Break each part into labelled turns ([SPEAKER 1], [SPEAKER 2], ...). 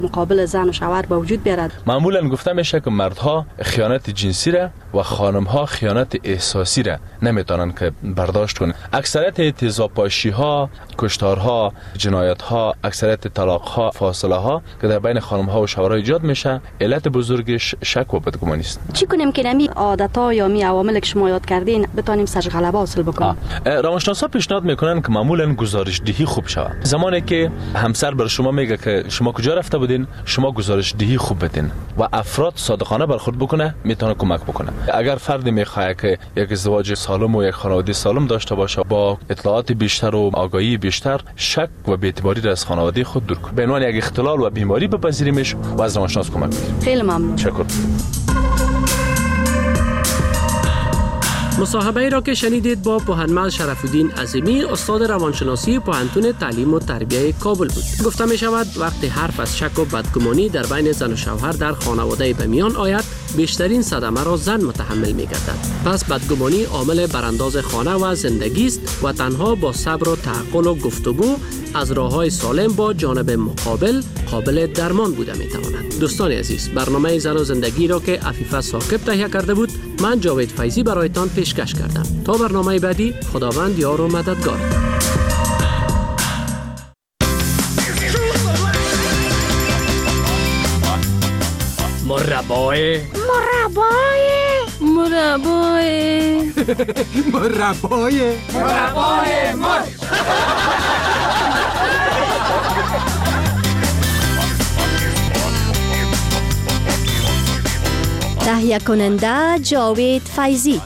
[SPEAKER 1] مقابل زن و شوهر به وجود بیارد.
[SPEAKER 2] معمولا گفته میشه که مردها خیانت جنسی را و خانمها خیانت احساسی را نمیتونن که برداشت کنن. اکثریت تیزابپاشی ها، کشتارها، جنایت ها، اکثریت طلاق ها، فاصله ها که در بین خانم ها و شوهرها ایجاد میشه، علت بزرگش شک و بدگمانی است.
[SPEAKER 1] چی کنیم که نمی عادت ها یا می عوامل که شما یاد کردین بتونیم سرش غلبه حاصل بکنیم؟
[SPEAKER 2] روانشناسا پیشنهاد میکنن که معمولا گزارش دهی خوب شود. زمانی که همسر بر شما میگه که شما کجا رفته بودین، شما گزارش دهی خوب بدین و افراد صادقانه برخورد بکنه، میتونه کمک بکنه. اگر فردی میخواد که یک ازدواج سالم و یک خانواده سالم داشته باشه، با اطلاعات بیشتر و آگاهی بیشتر، شک و بی‌اعتباری را از خانواده خود دور کنه. به عنوان یک اختلال و بیماری بپذیریمش و از روانشناس کمک بگیریم.
[SPEAKER 1] خیلی ممنون.
[SPEAKER 2] شکر.
[SPEAKER 3] مصاحبه ای را که شنیدید با پوهنمند شرف‌الدین عظیمی، استاد روانشناسی پوهنتون تعلیم و تربیت کابل بود. گفته می شود وقتی حرف از شک و بدگمانی در بین زن و شوهر در خانواده به میان آید، بیشترین صدمه را زن متحمل می گردد. پس بدگمانی عامل برانداز خانه و زندگی است و تنها با صبر و تعقل و گفتگو از راه‌های سالم با جانب مقابل قابل درمان بوده می تواند. دوستان عزیز، برنامه زن و زندگی را که عفیفه ثاقب تهیه کرده بود، من جاوید فیضی برایتان پیشکش کردم. تا برنامه بعدی، خداوند یار و مددگار.
[SPEAKER 4] مربای مرج.
[SPEAKER 5] تهیه کننده جاوید فیضی.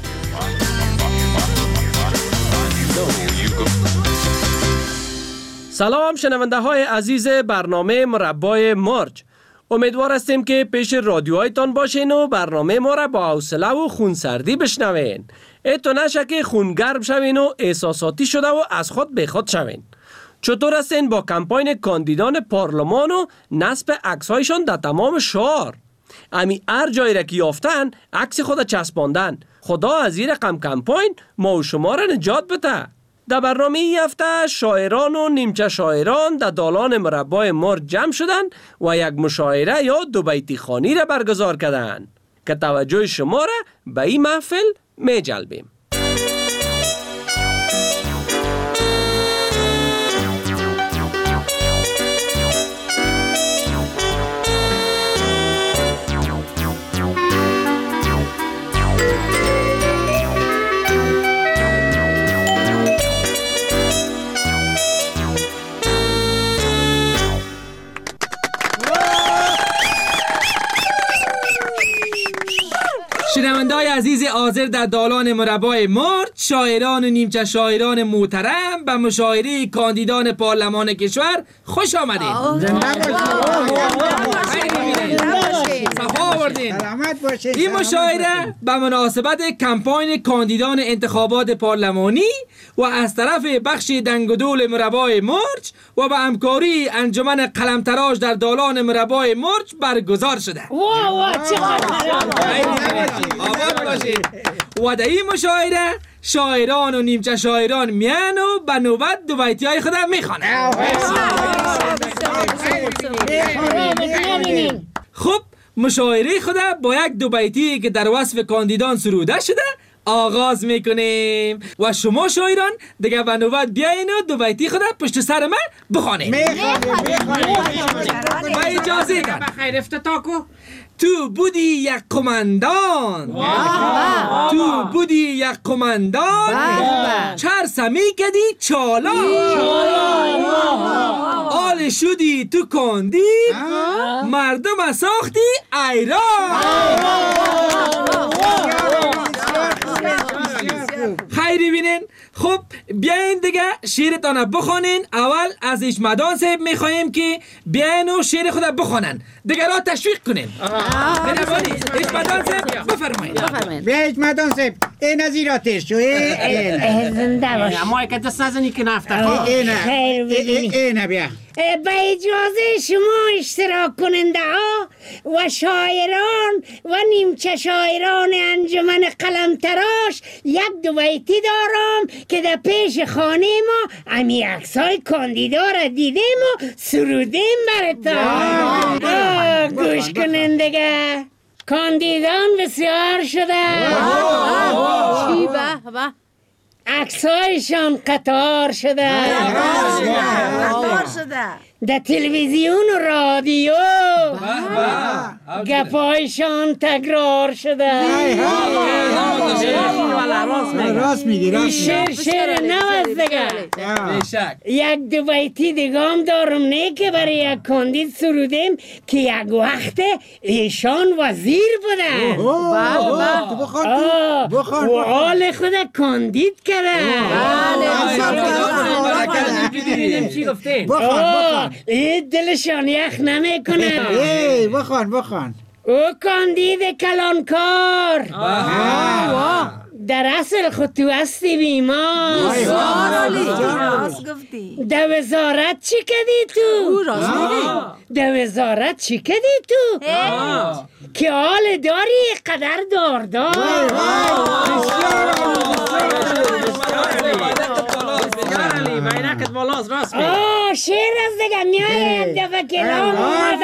[SPEAKER 3] سلام شنونده های عزیز برنامه مربای مرج. امیدوار هستیم که پیش رادیوهایتان باشین و برنامه ما را با حوصله و خونسردی بشنوین. تو نشه که خونگرم شوین و احساساتی شده و از خود به خود شوین. چطور هستین با کمپاین کاندیدان پارلمان و نصب عکس‌هایشان در تمام شهر؟ امی هر جایی را که یافتن عکس خود چسباندن. خدا از این رقم کمپاین ما و شما را نجات بده. در برنامه این هفته شاعران و نیمچه شاعران در دالان مربای مرج جمع شدن و یک مشاعره یا دو بیتی خوانی را برگزار کردند که توجه شما را به این محفل می جلبیم.
[SPEAKER 6] شنونده‌های عزیز حاضر در دالان مربای مرج، شاعران و نیمچه شاعران محترم، به مشاعره کاندیدان پارلمان کشور خوش آمدید. این مشاعره به مناسبت کمپاین کاندیدان انتخابات پارلمانی و از طرف بخش دنگدول مربای مرج و به همکاری انجمن قلمتراش در دالان مربای مرج برگزار شده. آباد باشید. و در این مشاعره شاعران و نیمچه شاعران میان و به نوبت دو بیتی های خودم میخوانند. خب مشاعره خود با یک دو بیتی که در وصف کاندیدان سروده شده آغاز میکنیم و شما شاعران دیگه به نوبت بیاین و دو بیتی خود پشت سر من بخوانید. با اجازه دن.
[SPEAKER 4] بخیر افتتاحو.
[SPEAKER 6] تو بودی یک قماندان، تو بودی یک قماندان، چرسمی کدی چالا، آل شدی تو کاندید، مردم ساختی ایران. خیری بینین. خب بیاین دیگه شعرتان بخونین. اول از اجمدان صاحب میخوایم که بیاین و شعر خود بخونن، دیگه را تشویق کنین. مهربانی اجمدان صاحب بفرمایید.
[SPEAKER 7] بیا اجمدان صاحب این از این را تشت شو.
[SPEAKER 4] زنده باش. اما که دست نزنی که نفتر.
[SPEAKER 7] اینه بیا.
[SPEAKER 8] به اجازه شما اشتراک کننده ها
[SPEAKER 4] و شاعران و نیمچه شاعران انجمن قلمتراش یک دو بیتی دارم که در پیش خانه ما امی عکسای کاندیدا را دیدیم و سرودیم براتان. گوش کنین دیگه. کاندیدان بسیار شده،
[SPEAKER 5] چی به به
[SPEAKER 4] عکسایشان قطار شده، در تلویزیون و رادیو گپایشان تکرار شده.
[SPEAKER 7] راست میگی.
[SPEAKER 4] شعر نوست دیگه. یک دو بیتی دیگام دارم نه که برای یک کاندید سرودیم که یک وقت ایشان وزیر بودن و حال خود کاندید کردن.
[SPEAKER 6] چی گفتین؟
[SPEAKER 4] این دلشان یخ نمیکنه.
[SPEAKER 7] بخوان
[SPEAKER 4] او کاندید کلانکار در اصل خود تو هستی بیمار. در وزارت چی کدی تو؟ در وزارت چی کدی تو؟ که حال داری قدر داردار. شیر از دیگه میاید دفعه کلام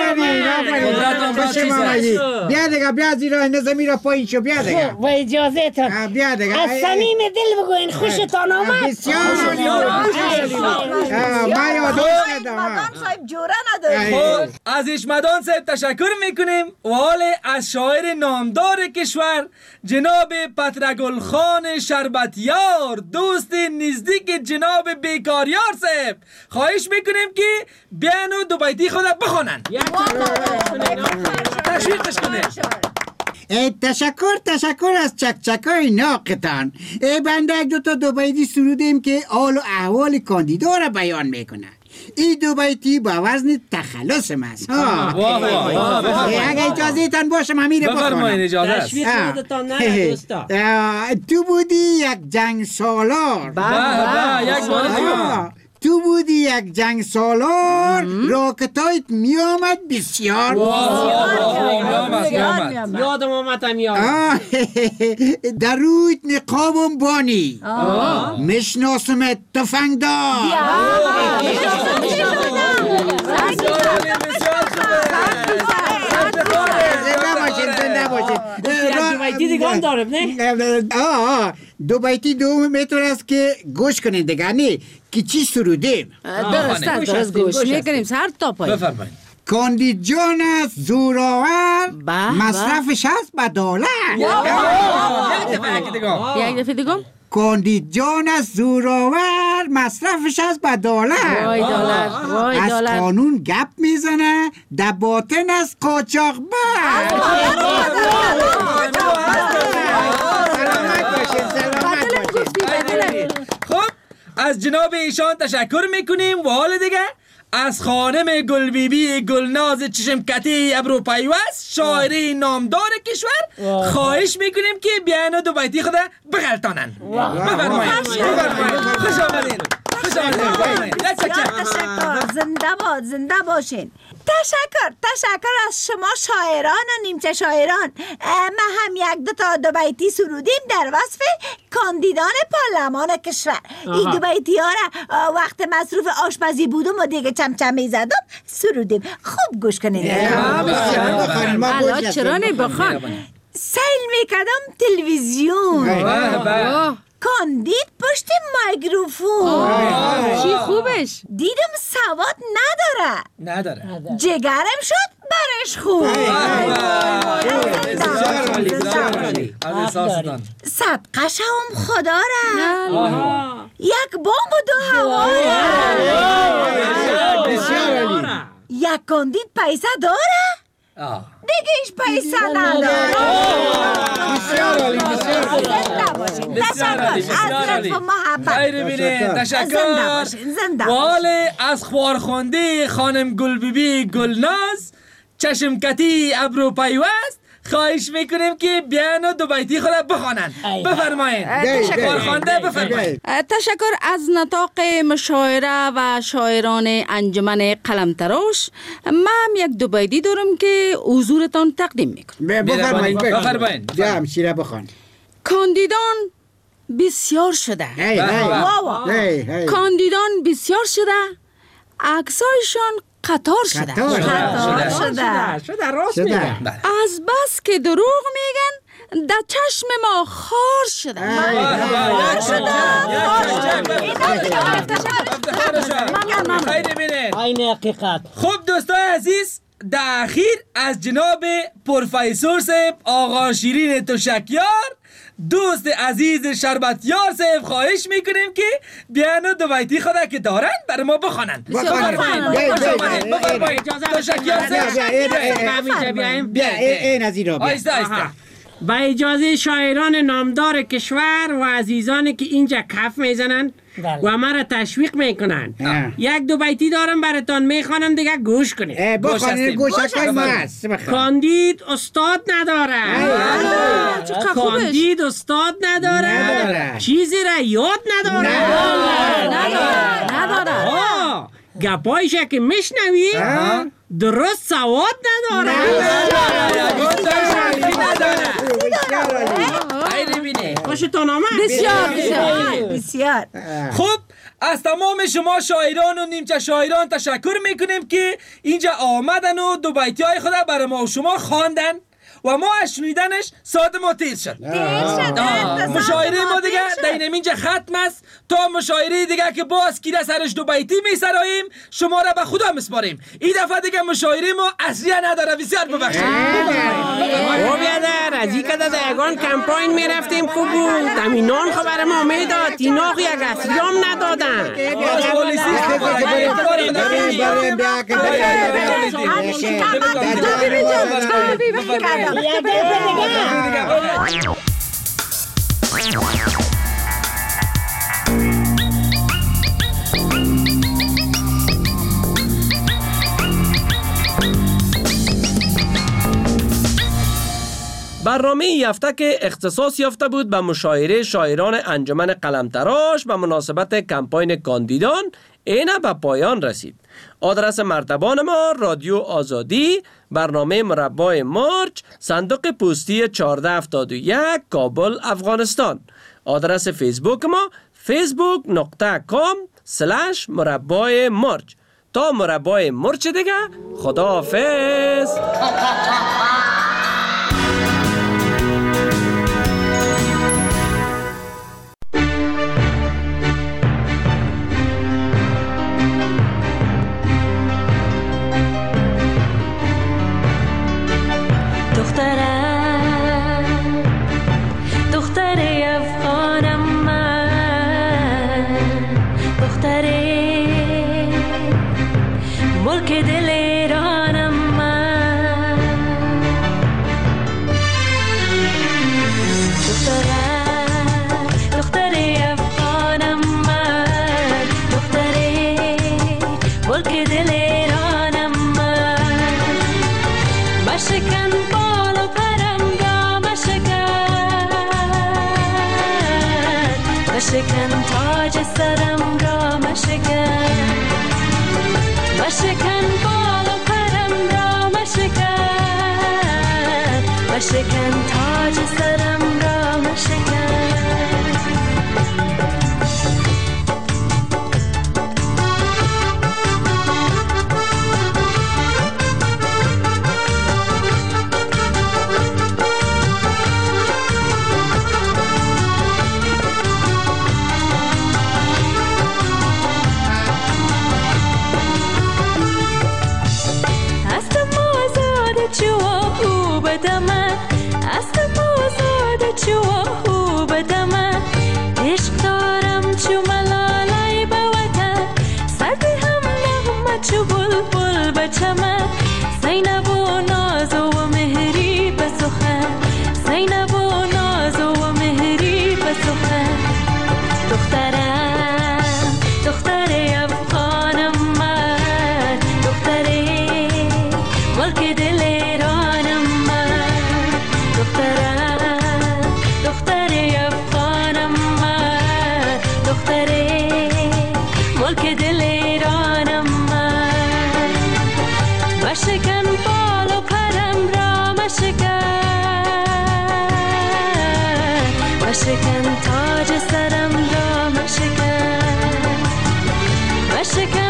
[SPEAKER 7] بیا دیگه بیا زیرا نظمی را پایین شو. بیا دیگه
[SPEAKER 4] با اجازه تان
[SPEAKER 7] بیا دیگه
[SPEAKER 4] از صمیم دل بگوین خوشتان آمد.
[SPEAKER 7] بسیار ما یادوش ندارم.
[SPEAKER 8] صاحب جوره نداری.
[SPEAKER 6] از اشمدان صاحب تشکر میکنیم و حال از شاعر نامدار کشور جناب پترگل خان شربتیار دوست نزدیک جناب بیکاریار صاحب خواهش میکنیم که بیان و دو بیتی خود بخونن. تشویقش کنه.
[SPEAKER 7] تشکر از چکچکای ناقتان. بنده یک دو بیتی سرودیم که حال و احوال کاندیدا را بیان میکنه. این دو بیتی با وزن تخلص است. اگه اجازه تان باشم همین رو
[SPEAKER 6] بفرمایید. اجازه است.
[SPEAKER 3] تشویق ندتان نه دوستا.
[SPEAKER 7] تو بودی یک جنگ سالار. تو بودی یک جنگ سالار راکتایت می آمد بسیار.
[SPEAKER 3] یادم آمد هم
[SPEAKER 7] در رویت نقابم بانی مشناسمت تفنگدار. زنده باشید.
[SPEAKER 3] دو بیتی دیگه هم دارم نه؟
[SPEAKER 7] دو بیتی دوم میتونه است که گوش کنین دیگه نه که چی سرودیم.
[SPEAKER 5] درست گوش میکنیم سر تا پای.
[SPEAKER 6] بفرمایید.
[SPEAKER 7] کاندید جان است زورآور مصرفش هست به دولت.
[SPEAKER 5] یک دفعه دیگه
[SPEAKER 7] کاندید جان است زورآور مصرفش هست به دولت. از قانون گپ میزنه در باطن است قاچاقبر.
[SPEAKER 6] خب از جناب ایشان تشکر میکنیم و حال دیگه از خانم گلبیبی گلناز چشمکتی ابرو پیوست شاعری نامدار کشور خواهش میکنیم که بیان دو بیتی خود بغلطانن. بفرمایید. خوش آمدین.
[SPEAKER 8] تشکر. زنده باشین. تشکر از شما شاعران و نیمچه شاعران. ما هم یک دو بیتی سرودیم در وصف کاندیدان پارلمان کشور. این دو بیتی ها را وقت مصروف آشپزی بودم و دیگه چمچمی زدم سرودیم. خوب گوش کنید.
[SPEAKER 5] الان چرا نبخوان؟
[SPEAKER 8] سیل میکردم تلویزیون کاندید پشت مایکروفون.
[SPEAKER 5] چی خوبش؟
[SPEAKER 8] دیدم سواد نداره. جگرم شد برش خوب. صدقش هم خدا را. یک بمب و دو هوا را. یک کاندید پیسه داره دیگه ایش پیسه نداره.
[SPEAKER 6] تشکر. وال از خوارخونده خانم گلبیبی گلناز چشمکتی ابرو پیوست خواهش میکنیم که بیان و دو بیتی خود بخوانند. بفرمایید. کارخوانده بفرمایید.
[SPEAKER 5] تشکر از نطاق مشاعره و شاعران انجمن قلمتراش. من هم یک دو بیتی دارم که حضورتان تقدیم میکنم.
[SPEAKER 6] بفرمایید.
[SPEAKER 7] بیا همشیره بخوان.
[SPEAKER 5] کاندیدان بسیار شده. کاندیدان بسیار شده، عکسایشان قطار شده.
[SPEAKER 6] راست میگن.
[SPEAKER 5] از بس که دروغ میگن در چشم ما خار شده.
[SPEAKER 6] این حقیقت. خب دوستان عزیز، در اخیر از جناب پروفسور صاحب آقا شیرین تشکیار، دوست عزیز شربتیار صاحب خواهش میکنیم که بیان دو بیتی خود که دارن برای ما بخوانند. بفرمایید. تشکیار صاحب
[SPEAKER 7] بیا این از این را بیا.
[SPEAKER 9] با اجازه شاعران نامدار کشور و عزیزانی که اینجا کف میزنن و مرا تشویق میکنن، یک دو بیتی دارم براتان میخوانم، دیگه گوش کنید.
[SPEAKER 7] بخوانید، گوشکای ما هست.
[SPEAKER 9] کاندید استاد نداره. کاندید استاد نداره. چیزی را یاد نداره. گپایش که میشنوی درست سواد نداره. خوشتون آمد؟
[SPEAKER 8] بسیار.
[SPEAKER 6] خب از تمام شما شاعران و نیمچه شاعران تشکر میکنیم که اینجا آمدن و دو بیتی های خود برای ما و شما خواندن و ما از شنیدنش ساعت ما تیز شد. مشاعره ما دیگه دینم اینجا ختم است تا مشاعره دیگه که باز کی سرش دو بیتی میسراییم شما را به خدا میسپاریم. این دفعه دیگه مشاعره ما اصلی نداره. بسیار ببخشید.
[SPEAKER 9] او بیادر از این کده دیگان کمپاین میرفتیم خوب بود. دمینان خبر ما میداد اینا یک اصلی هم ندادن.
[SPEAKER 3] برنامه این هفته که اختصاص یافته بود به مشاعره شاعران انجمن قلمتراش به مناسبت کمپاین کاندیدان اینه به پایان رسید. آدرس مرتبان ما رادیو آزادی، برنامه مربع مارچ، صندوق پستی 1471 کابل افغانستان. آدرس فیسبوک ما facebook.com/مربع مارچ. تا مربع مارچ دیگه خداحافظ.
[SPEAKER 10] دختر افغانم من، دختر ملک دل ایرانم من، دختر افغانم من، دختر ملک دل ایرانم من. مشکن بال و پرم را مشکن تاج سرم را مشکن بال و پرم را مشکن تاج سرم را مشکن. مشکن بال و پرم را مشکن، مشکن تاج سرم را مشکن، مشکن